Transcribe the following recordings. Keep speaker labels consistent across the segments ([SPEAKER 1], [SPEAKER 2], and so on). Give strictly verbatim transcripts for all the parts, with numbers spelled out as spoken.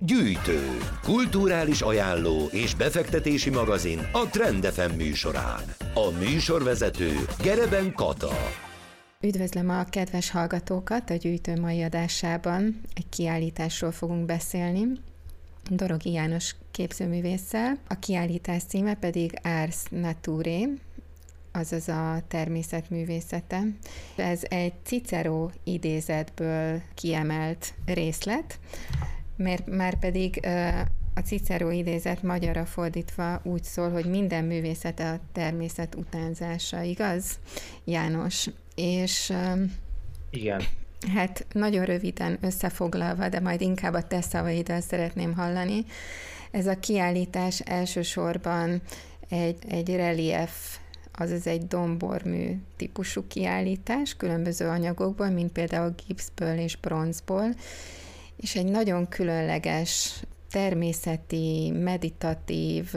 [SPEAKER 1] Gyűjtő, kulturális ajánló és befektetési magazin a Trend ef em műsorán. A műsorvezető Gereben Kata.
[SPEAKER 2] Üdvözlöm a kedves hallgatókat a Gyűjtő mai adásában. Egy kiállításról fogunk beszélni, Dorogi János képzőművésszel. A kiállítás címe pedig Ars Naturae, azaz a természetművészete. Ez egy Cicero idézetből kiemelt részlet, mert már pedig a Cicero idézet magyarra fordítva úgy szól, hogy minden művészet a természet utánzása, igaz, János? És
[SPEAKER 3] igen.
[SPEAKER 2] Hát nagyon röviden összefoglalva, de majd inkább a te szavaiddal szeretném hallani. Ez a kiállítás elsősorban egy, egy relief, azaz egy dombormű típusú kiállítás, különböző anyagokból, mint például gipszből és bronzból, és egy nagyon különleges, természeti, meditatív,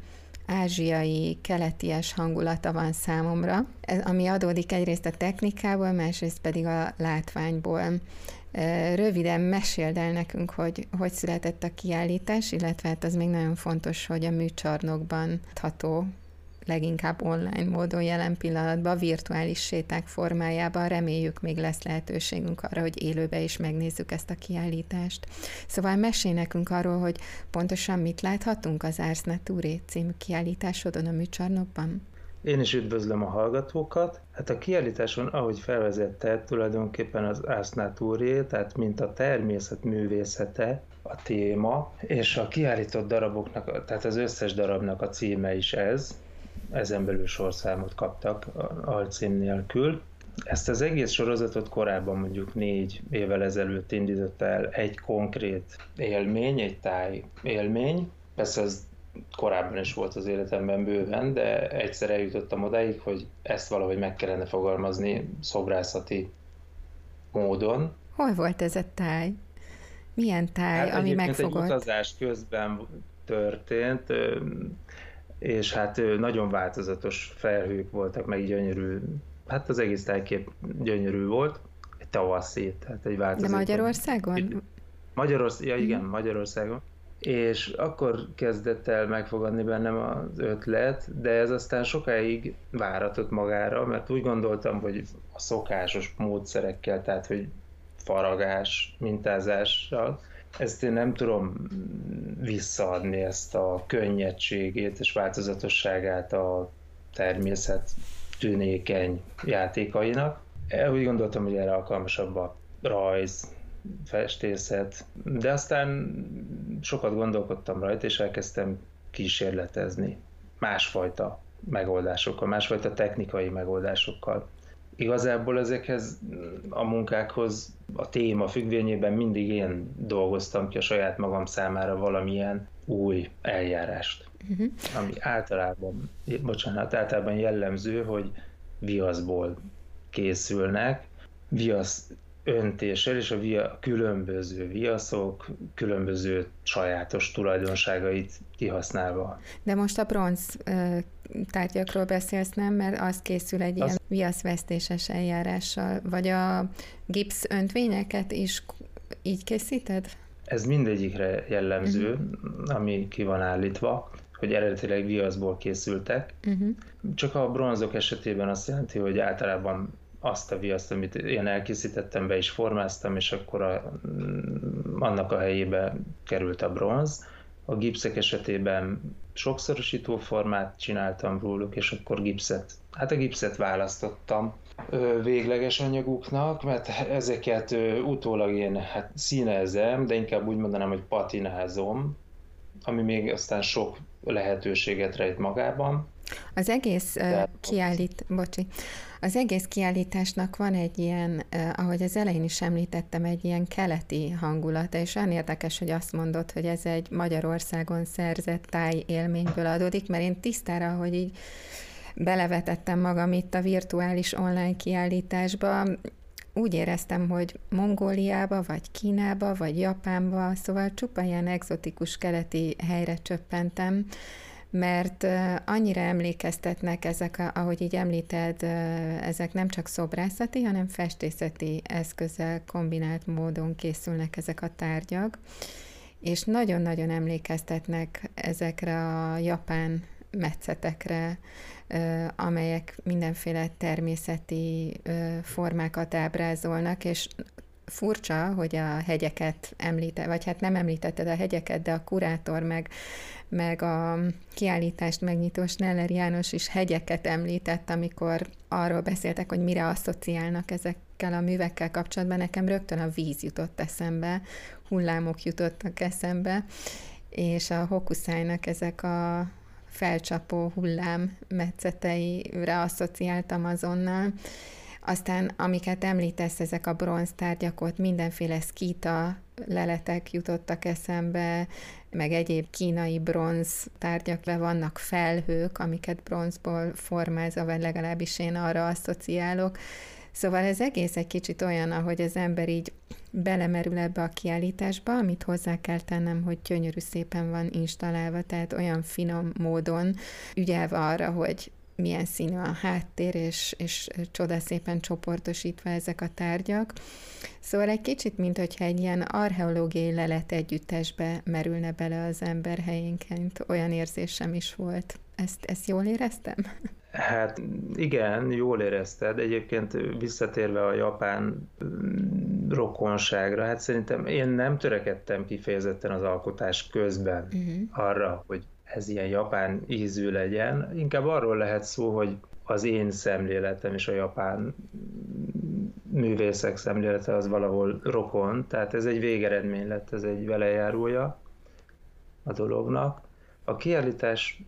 [SPEAKER 2] ázsiai, keleties hangulata van számomra, ez, ami adódik egyrészt a technikából, másrészt pedig a látványból. Röviden meséld el nekünk, hogy hogy született a kiállítás, illetve hát az még nagyon fontos, hogy a műcsarnokban adható, leginkább online módon jelen pillanatban, virtuális séták formájában. Reméljük, még lesz lehetőségünk arra, hogy élőben is megnézzük ezt a kiállítást. Szóval mesélj nekünk arról, hogy pontosan mit láthatunk az Ars Naturae című kiállításodon a műcsarnokban.
[SPEAKER 3] Én is üdvözlöm a hallgatókat. Hát a kiállításon, ahogy felvezette, tulajdonképpen az Ars Naturae, tehát mint a természet művészete a téma, és a kiállított daraboknak, tehát az összes darabnak a címe is ez, ezen belül sorszámot kaptak alcím nélkül. Ezt az egész sorozatot korábban, mondjuk négy évvel ezelőtt indított el egy konkrét élmény, egy táj élmény. Persze ez korábban is volt az életemben bőven, de egyszer eljutottam odáig, hogy ezt valahogy meg kellene fogalmazni szobrászati módon.
[SPEAKER 2] Hol volt ez a táj? Milyen táj,
[SPEAKER 3] hát
[SPEAKER 2] ami megfogott?
[SPEAKER 3] Egy utazás közben történt, és hát nagyon változatos felhők voltak, meg gyönyörű, hát az egész tájkép gyönyörű volt, egy tavaszi, tehát egy változó.
[SPEAKER 2] De Magyarországon?
[SPEAKER 3] Magyarország, ja igen, hmm. Magyarországon. És akkor kezdett el megfogadni bennem az ötlet, de ez aztán sokáig váratott magára, mert úgy gondoltam, hogy a szokásos módszerekkel, tehát hogy faragás, mintázással, ezt én nem tudom visszaadni, ezt a könnyedségét és változatosságát a természet tünékeny játékainak. Úgy gondoltam, hogy erre alkalmasabb a rajz, festészet, de aztán sokat gondolkodtam rajta, és elkezdtem kísérletezni másfajta megoldásokkal, másfajta technikai megoldásokkal. Igazából ezekhez a munkákhoz a téma függvényében mindig én dolgoztam ki a saját magam számára valamilyen új eljárást, uh-huh. ami általában, bocsánat, általában jellemző, hogy viaszból készülnek, viasz öntéssel, és a via, különböző viaszok, különböző sajátos tulajdonságait kihasználva.
[SPEAKER 2] De most a bronz tárgyakról beszélsz, nem? Mert az készül egy az... ilyen viaszvesztéses eljárással, vagy a gipsz öntvényeket is így készíted?
[SPEAKER 3] Ez mindegyikre jellemző, uh-huh. ami ki van állítva, hogy eredetileg viaszból készültek. Uh-huh. Csak a bronzok esetében azt jelenti, hogy általában azt a viaszt, amit én elkészítettem, be is formáztam, és akkor a, annak a helyébe került a bronz. A gipszek esetében sokszorosító formát csináltam róluk, és akkor gipszet, hát a gipszet választottam végleges anyaguknak, mert ezeket utólag én hát színezem, de inkább úgy mondanám, hogy patinázom, ami még aztán sok lehetőséget rejt magában.
[SPEAKER 2] Az egész uh, kiállít, bocsi, az egész kiállításnak van egy ilyen, uh, ahogy az elején is említettem, egy ilyen keleti hangulata, és olyan érdekes, hogy azt mondod, hogy ez egy Magyarországon szerzett táj élményből adódik, mert én tisztára, hogy így belevetettem magam itt a virtuális online kiállításba, úgy éreztem, hogy Mongóliába, vagy Kínába, vagy Japánba, szóval csupa ilyen egzotikus keleti helyre csöppentem, mert annyira emlékeztetnek ezek, ahogy így említed, ezek nem csak szobrászati, hanem festészeti eszközzel kombinált módon készülnek ezek a tárgyak, és nagyon-nagyon emlékeztetnek ezekre a japán metszetekre, amelyek mindenféle természeti formákat ábrázolnak, és furcsa, hogy a hegyeket említette, vagy hát nem említetted a hegyeket, de a kurátor meg, meg a kiállítást megnyitó Schneller János is hegyeket említett, amikor arról beszéltek, hogy mire asszociálnak ezekkel a művekkel kapcsolatban. Nekem rögtön a víz jutott eszembe, hullámok jutottak eszembe, és a Hokusainak ezek a felcsapó hullám metszeteire asszociáltam azonnal. Aztán, amiket említesz, ezek a bronztárgyak, ott mindenféle szkíta leletek jutottak eszembe, meg egyéb kínai bronz tárgyak, vannak felhők, amiket bronzból formázza, vagy legalábbis én arra asszociálok. Szóval ez egész egy kicsit olyan, ahogy az ember így belemerül ebbe a kiállításba, amit hozzá kell tennem, hogy gyönyörű szépen van installálva, tehát olyan finom módon ügyelve arra, hogy milyen színű a háttér, és, és csodaszépen csoportosítva ezek a tárgyak. Szóval egy kicsit, mint hogyha egy ilyen archeológiai lelet együttesbe merülne bele az ember helyénként. Olyan érzésem is volt. Ezt, ezt jól éreztem?
[SPEAKER 3] Hát igen, jól érezted. Egyébként visszatérve a japán rokonságra, hát szerintem én nem törekedtem kifejezetten az alkotás közben uh-huh. arra, hogy ez ilyen japán ízű legyen. Inkább arról lehet szó, hogy az én szemléletem és a japán művészek szemlélete az valahol rokon, tehát ez egy végeredmény lett, ez egy velejárója a dolognak. A kiállítás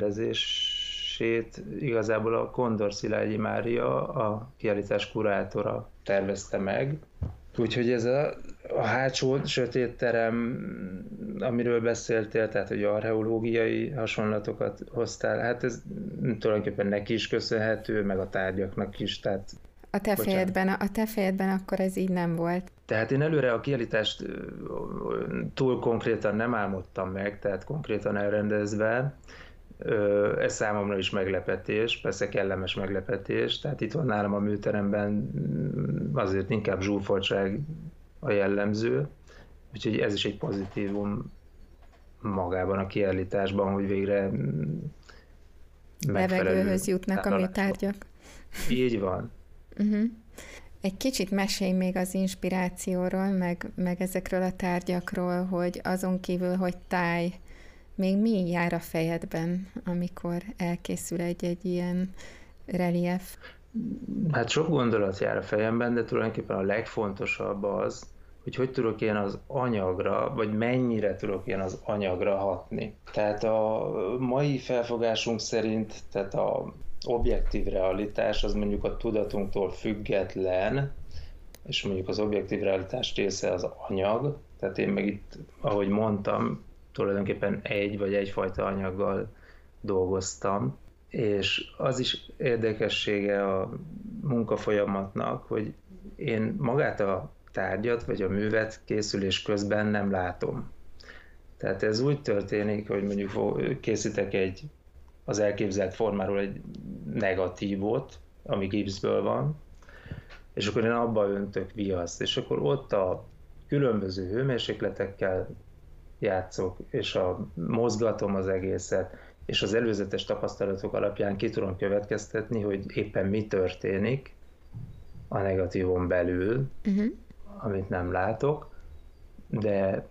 [SPEAKER 3] rendezését igazából a Kondor Szilágyi Mária, a kiállítás kurátora tervezte meg, úgyhogy ez a, a hátsó sötét terem, amiről beszéltél, tehát hogy archeológiai hasonlatokat hoztál, hát ez tulajdonképpen neki is köszönhető, meg a tárgyaknak is, tehát
[SPEAKER 2] a te, fejedben, a te fejedben akkor ez így nem volt.
[SPEAKER 3] Tehát én előre a kiállítást túl konkrétan nem álmodtam meg, tehát konkrétan elrendezve. Ez számomra is meglepetés, persze kellemes meglepetés, tehát itt van nálam a műteremben azért inkább zsúfoltság a jellemző, úgyhogy ez is egy pozitívum magában a kiállításban, hogy végre
[SPEAKER 2] levegőhöz jutnak a műtárgyak.
[SPEAKER 3] Így van.
[SPEAKER 2] Uh-huh. Egy kicsit mesélj még az inspirációról, meg, meg ezekről a tárgyakról, hogy azon kívül, hogy táj, még mi jár a fejedben, amikor elkészül egy-egy ilyen relief?
[SPEAKER 3] Hát sok gondolat jár a fejemben, de tulajdonképpen a legfontosabb az, hogy hogy tudok én az anyagra, vagy mennyire tudok én az anyagra hatni. Tehát a mai felfogásunk szerint, tehát a objektív realitás az mondjuk a tudatunktól független, és mondjuk az objektív realitás része az anyag, tehát én meg itt, ahogy mondtam, tulajdonképpen egy vagy egyfajta anyaggal dolgoztam, és az is érdekessége a munkafolyamatnak, hogy én magát a tárgyat vagy a művet készülés közben nem látom. Tehát ez úgy történik, hogy mondjuk készítek egy az elképzelt formáról egy negatívot, ami gipszből van, és akkor én abba öntök viaszt, és akkor ott a különböző hőmérsékletekkel játszok, és a, mozgatom az egészet, és az előzetes tapasztalatok alapján ki tudom következtetni, hogy éppen mi történik a negatívon belül, uh-huh. amit nem látok, de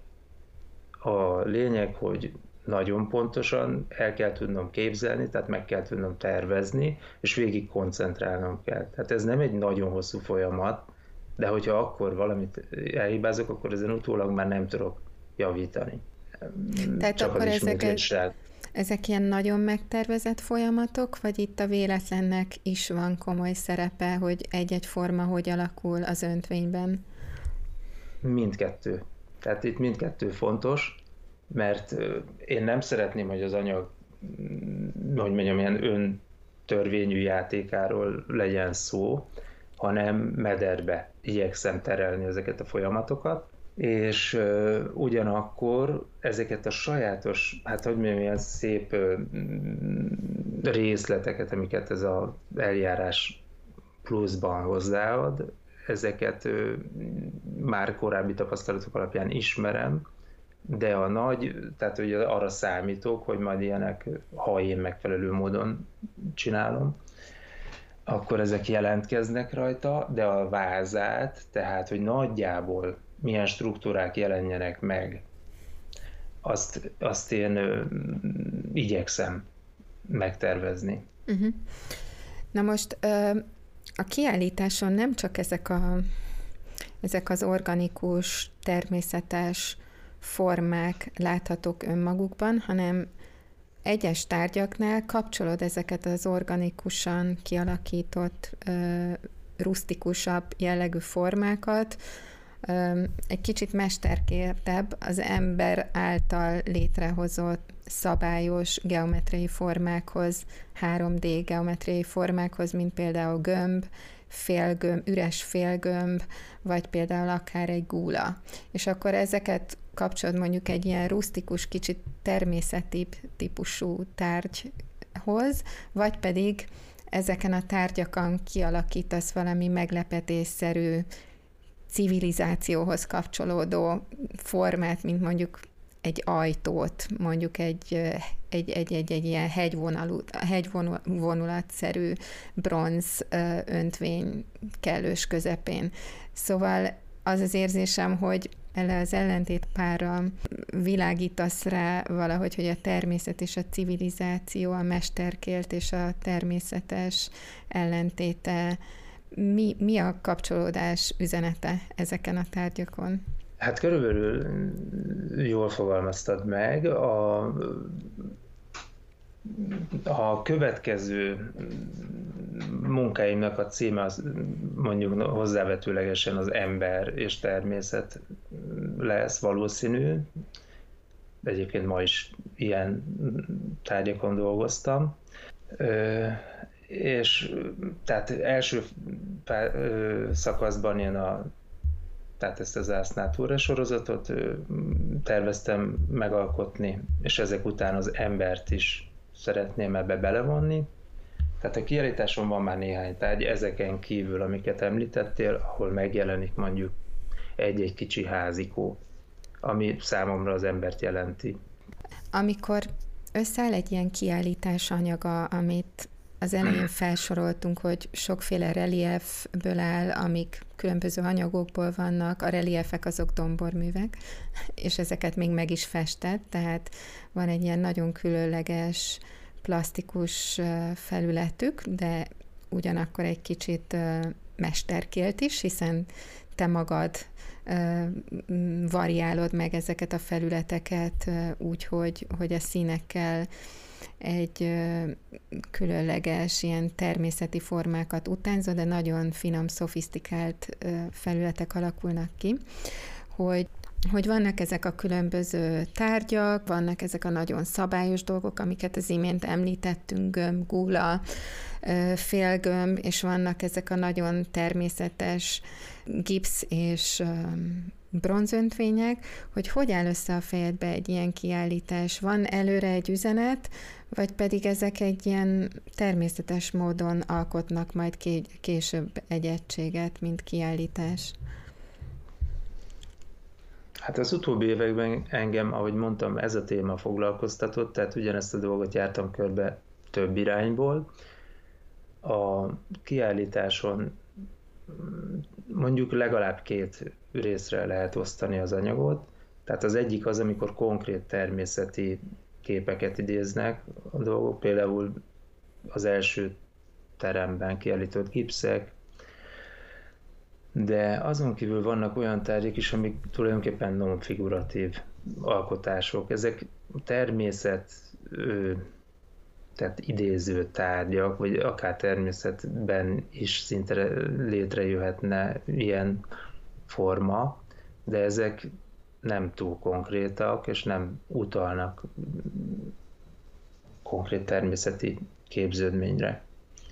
[SPEAKER 3] a lényeg, hogy nagyon pontosan el kell tudnom képzelni, tehát meg kell tudnom tervezni, és végig koncentrálnom kell. Tehát ez nem egy nagyon hosszú folyamat, de hogyha akkor valamit elhibázok, akkor ezen utólag már nem tudok javítani.
[SPEAKER 2] Tehát csak akkor ezek, ezek ilyen nagyon megtervezett folyamatok, vagy itt a véletlennek is van komoly szerepe, hogy egy-egy forma hogy alakul az öntvényben?
[SPEAKER 3] Mindkettő. Tehát itt mindkettő fontos, mert én nem szeretném, hogy az anyag, hogy mondjam, ilyen öntörvényű játékáról legyen szó, hanem mederbe igyekszem terelni ezeket a folyamatokat, és uh, ugyanakkor ezeket a sajátos, hát hogy mondjam, ilyen szép uh, részleteket, amiket ez az eljárás pluszban hozzáad, ezeket uh, már korábbi tapasztalatok alapján ismerem, de a nagy, tehát ugye arra számítok, hogy majd ilyenek, ha én megfelelő módon csinálom, akkor ezek jelentkeznek rajta, de a vázát, tehát hogy nagyjából milyen struktúrák jelenjenek meg, azt, azt én ö, igyekszem megtervezni.
[SPEAKER 2] Uh-huh. Na most ö, a kiállításon nem csak ezek, a, ezek az organikus, természetes formák láthatók önmagukban, hanem egyes tárgyaknál kapcsolod ezeket az organikusan kialakított, ö, rusztikusabb jellegű formákat, ö, egy kicsit mesterkértebb az ember által létrehozott szabályos geometriai formákhoz, három dé geometriai formákhoz, mint például gömb, félgömb, üres félgömb, vagy például akár egy gúla. És akkor ezeket kapcsolod mondjuk egy ilyen rusztikus, kicsit természetibb típusú tárgyhoz, vagy pedig ezeken a tárgyakon kialakítasz valami meglepetésszerű civilizációhoz kapcsolódó formát, mint mondjuk egy ajtót, mondjuk egy, egy, egy, egy, egy ilyen hegyvonulatszerű bronz öntvény kellős közepén. Szóval az az érzésem, hogy ele az ellentétpárra világítasz rá valahogy, hogy a természet és a civilizáció, a mesterkélt és a természetes ellentéte. Mi, mi a kapcsolódás üzenete ezeken a tárgyakon?
[SPEAKER 3] Hát körülbelül jól fogalmaztad meg. A, a következő munkáimnak a címe az mondjuk hozzávetőlegesen az ember és természet lesz valószínű. Egyébként ma is ilyen tárgyakon dolgoztam. Ö, és tehát első pár, ö, szakaszban én a tehát ezt az Ars Naturae sorozatot terveztem megalkotni, és ezek után az embert is szeretném ebbe belevonni. Tehát a kiállításon van már néhány tárgy, ezeken kívül, amiket említettél, ahol megjelenik mondjuk egy-egy kicsi házikó, ami számomra az embert jelenti.
[SPEAKER 2] Amikor összeáll egy ilyen kiállítás anyaga, amit az elején felsoroltunk, hogy sokféle reliefből áll, amik különböző anyagokból vannak, a reliefek azok domborművek, és ezeket még meg is festett, tehát van egy ilyen nagyon különleges, plastikus felületük, de ugyanakkor egy kicsit mesterkélt is, hiszen te magad variálod meg ezeket a felületeket úgy, hogy, hogy a színekkel egy különleges, ilyen természeti formákat utánzó, de nagyon finom, szofisztikált felületek alakulnak ki, hogy hogy vannak ezek a különböző tárgyak, vannak ezek a nagyon szabályos dolgok, amiket az imént említettünk, gömb, gúla, félgömb, és vannak ezek a nagyon természetes gipsz és bronzöntvények, hogy hogy áll össze a fejedbe egy ilyen kiállítás? Van előre egy üzenet, vagy pedig ezek egy ilyen természetes módon alkotnak majd később egy egységet, mint kiállítás?
[SPEAKER 3] Hát az utóbbi években engem, ahogy mondtam, ez a téma foglalkoztatott, tehát ugyanezt a dolgot jártam körbe több irányból. A kiállításon mondjuk legalább két részre lehet osztani az anyagot. Tehát az egyik az, amikor konkrét természeti képeket idéznek a dolgok, például az első teremben kiállított gipszek, de azon kívül vannak olyan tárgyak is, amik tulajdonképpen non-figuratív alkotások. Ezek természet, tehát idéző tárgyak, vagy akár természetben is szinte létrejöhetne ilyen forma, de ezek nem túl konkrétak, és nem utalnak konkrét természeti képződményre.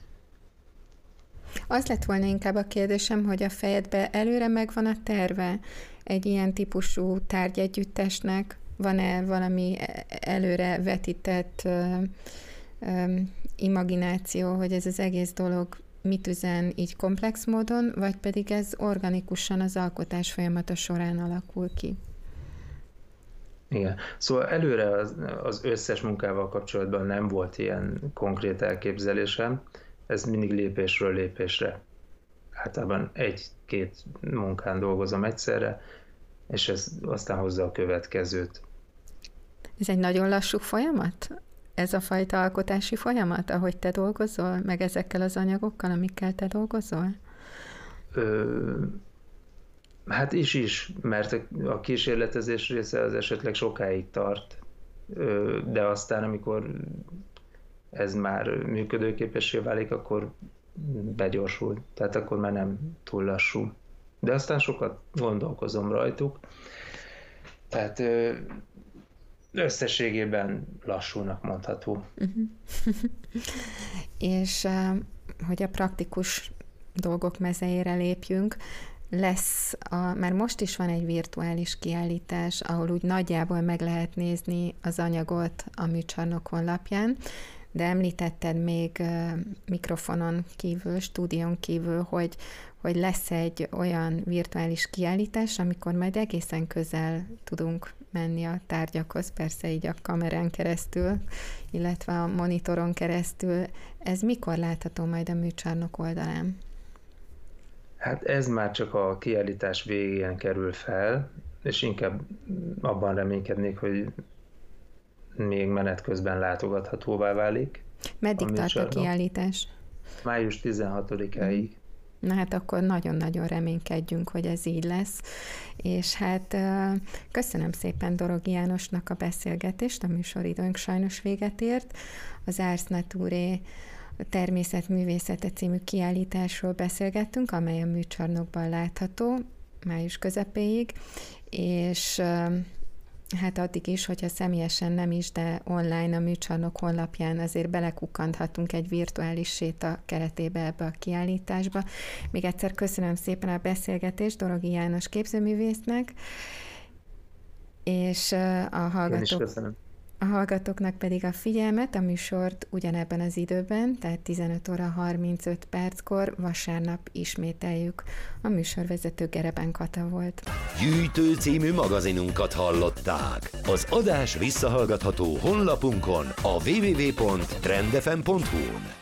[SPEAKER 2] Az lett volna inkább a kérdésem, hogy a fejedbe előre megvan a terve egy ilyen típusú tárgyegyüttesnek? Van-e valami előre vetített uh, um, imagináció, hogy ez az egész dolog mit üzen így komplex módon, vagy pedig ez organikusan az alkotás folyamata során alakul ki?
[SPEAKER 3] Igen. Szóval előre az, az összes munkával kapcsolatban nem volt ilyen konkrét elképzelésem, ez mindig lépésről lépésre. Általában egy-két munkán dolgozom egyszerre, és ez aztán hozza a következőt.
[SPEAKER 2] Ez egy nagyon lassú folyamat? Ez a fajta alkotási folyamat, ahogy te dolgozol, meg ezekkel az anyagokkal, amikkel te dolgozol?
[SPEAKER 3] Ö, hát is is, mert a kísérletezés része az esetleg sokáig tart, ö, de aztán, amikor ez már működőképessé válik, akkor begyorsul, tehát akkor már nem túl lassú. De aztán sokat gondolkozom rajtuk, tehát ö, összességében lassúnak mondható.
[SPEAKER 2] Uh-huh. És hogy a praktikus dolgok mezejére lépjünk, lesz, a, már most is van egy virtuális kiállítás, ahol úgy nagyjából meg lehet nézni az anyagot a műcsarnok honlapján, de említetted még mikrofonon kívül, stúdión kívül, hogy, hogy lesz egy olyan virtuális kiállítás, amikor majd egészen közel tudunk menni a tárgyakhoz, persze így a kamerán keresztül, illetve a monitoron keresztül. Ez mikor látható majd a műcsarnok oldalán?
[SPEAKER 3] Hát ez már csak a kiállítás végén kerül fel, és inkább abban reménykednék, hogy még menet közben látogathatóvá válik.
[SPEAKER 2] Meddig tart a kiállítás?
[SPEAKER 3] május tizenhatodikáig.
[SPEAKER 2] Na hát akkor nagyon-nagyon reménykedjünk, hogy ez így lesz. És hát köszönöm szépen Dorogi Jánosnak a beszélgetést, a műsoridőnk sajnos véget ért. Az Ars Naturae természetművészete című kiállításról beszélgettünk, amely a műcsarnokban látható május közepéig, és hát addig is, hogyha személyesen nem is, de online a műcsarnok honlapján azért belekukkanthatunk egy virtuális séta keretébe ebbe a kiállításba. Még egyszer köszönöm szépen a beszélgetést Dorogi János képzőművésznek, és a hallgatók, a hallgatóknak pedig a figyelmet, a műsort ugyanebben az időben, tehát tizenöt óra harmincöt perckor vasárnap ismételjük. A műsorvezető Gereben Kata volt.
[SPEAKER 1] Gyűjtő című magazinunkat hallották. Az adás visszahallgatható honlapunkon, a double-u double-u double-u pont trend f m pont hu-n.